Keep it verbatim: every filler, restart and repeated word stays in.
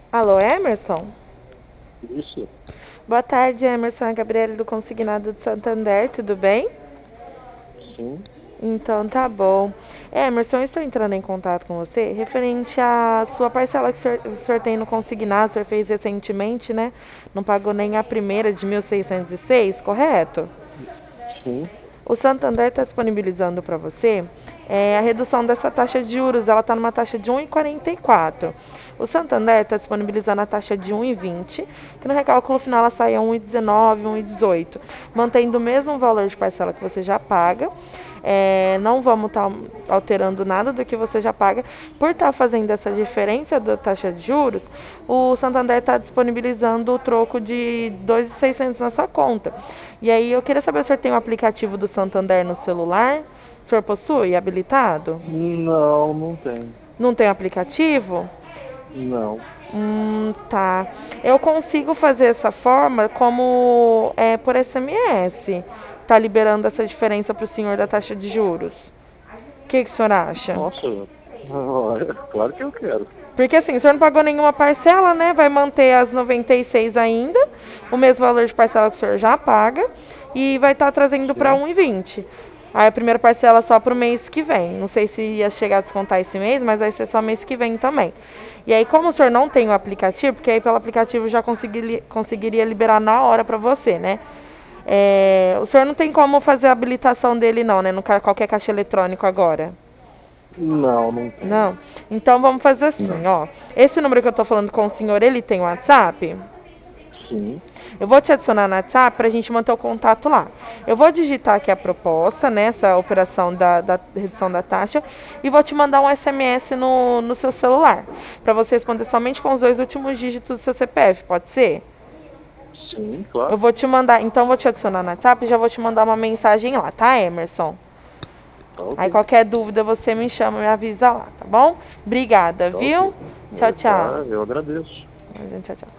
Alô, Emerson? Isso, Boa tarde, Emerson. É a Gabriela do Consignado de Santander, tudo bem? sim. Então tá bom. Emerson, eu estou entrando em contato com você referente à sua parcela que o senhor, o senhor tem no consignado, o senhor fez recentemente, né? Não pagou nem a primeira de mil seiscentos e seis, correto? Sim. O Santander está disponibilizando para você é, a redução dessa taxa de juros. Ela está numa taxa de um vírgula quarenta e quatro. O Santander está disponibilizando a taxa de um vírgula vinte, que no recálculo final ela sai a um vírgula dezenove, um vírgula dezoito, mantendo o mesmo valor de parcela que você já paga. É, não vamos estar tá alterando nada do que você já paga. Por estar tá fazendo essa diferença da taxa de juros, o Santander está disponibilizando o troco de dois mil e seiscentos na sua conta. E aí eu queria saber se o senhor tem o um aplicativo do Santander no celular. O senhor possui habilitado? Não, não tem. Não tem aplicativo? Não. Hum, tá. Eu consigo fazer essa forma como é por S M S. Tá liberando essa diferença para o senhor da taxa de juros. O que, que o senhor acha? Nossa, olha, claro que eu quero. Porque assim, o senhor não pagou nenhuma parcela, né? Vai manter as noventa e seis ainda, o mesmo valor de parcela que o senhor já paga, e vai estar trazendo para Sim, um e vinte. Aí a primeira parcela só para o mês que vem. Não sei se ia chegar a descontar esse mês, mas vai ser só mês que vem também. E aí, como o senhor não tem o aplicativo, porque aí pelo aplicativo já consegui, conseguiria liberar na hora para você, né? É, o senhor não tem como fazer a habilitação dele não, né? No qualquer caixa eletrônico agora. não, não tem. Não? Então vamos fazer assim, ó. Esse número que eu tô falando com o senhor, ele tem WhatsApp? Sim, Eu vou te adicionar no WhatsApp pra gente manter o contato lá. Eu vou digitar aqui a proposta, né? Essa operação da, da redução da taxa. E vou te mandar um S M S no, no seu celular. Pra você responder somente com os dois últimos dígitos do seu C P F, pode ser? sim, Eu claro. vou te mandar, então eu vou te adicionar no WhatsApp e já vou te mandar uma mensagem lá, tá, Emerson? Tá Aí ok. qualquer dúvida você me chama, me avisa lá, tá bom? Obrigada, Tá viu? ok. Tchau, É, tchau. tá, eu agradeço. Tchau, tchau.